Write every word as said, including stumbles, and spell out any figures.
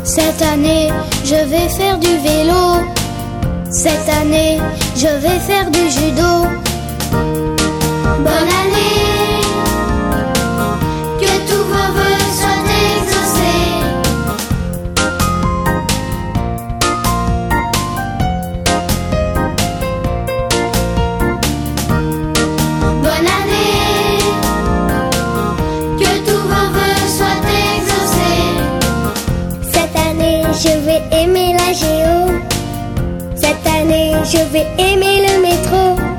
Cette année, je vais faire du vélo. Cette année, je vais faire du judo. Bonne année, que tous vos vœux soient exaucés. Bonne année, que tous vos vœux soient exaucés. Cette année, je vais aimer la géo. Cette année, je vais aimer le métro.